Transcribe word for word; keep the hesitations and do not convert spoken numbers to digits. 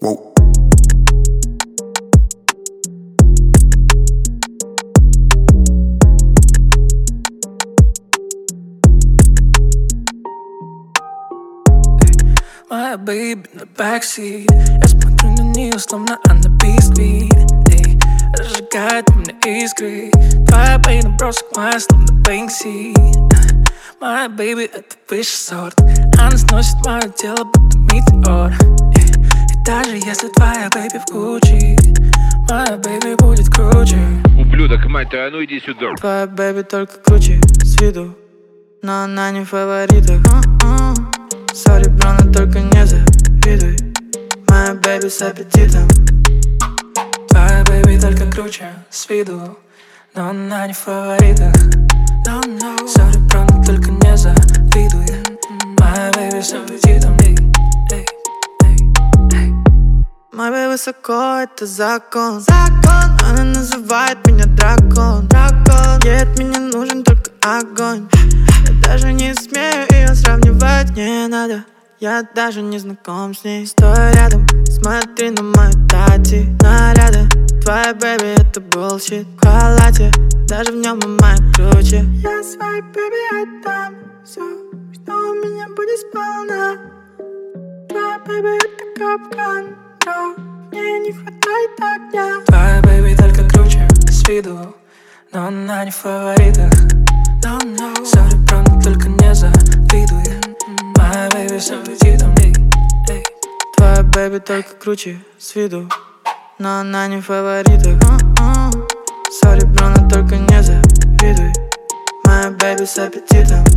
Whoa. My baby на backseat. Я смотрю на нее, словно она бисквит. Эй, разжигает у меня искры. Твоя бэй набросок моя, словно Бэнкси. Моя baby это высший сорт. Она сносит мое тело, будто метеор. Эй, и даже если твоя baby в Гуччи, моя baby будет круче. Ублюдок, мать твою, а ну иди сюда. Твоя baby только круче с виду, но она не в фаворитах. Сори, бро, но только не завидуй. Моя baby с аппетитом. Твоя baby только круче с виду, но она не в фаворитах. Сори, бро, но только не завидуй. Моя baby с аппетитом. Эй, эй, эй. Моя baby высоко, это закон. Закон. Она называет меня дракон. Дракон. Ей от меня нужен только огонь. Я даже не смею ее сравнивать, не надо. Я даже не знаком с ней. Стой рядом, смотри на мою тати. Наряды, твоя baby это bullshit. В халате, даже в нем моя круче. Я своей baby отдам все, что у меня будет сполна. Твоя baby это капкан, но мне не хватает огня. Твоя baby только круче с виду, но она не в фаворитах. Сори, бро, но только не завидуй. Моя baby с аппетитом. Эй, эй. Твоя baby только круче с виду, но она не в фаворитах. Сори, бро, но только не завидуй. Моя baby с аппетитом.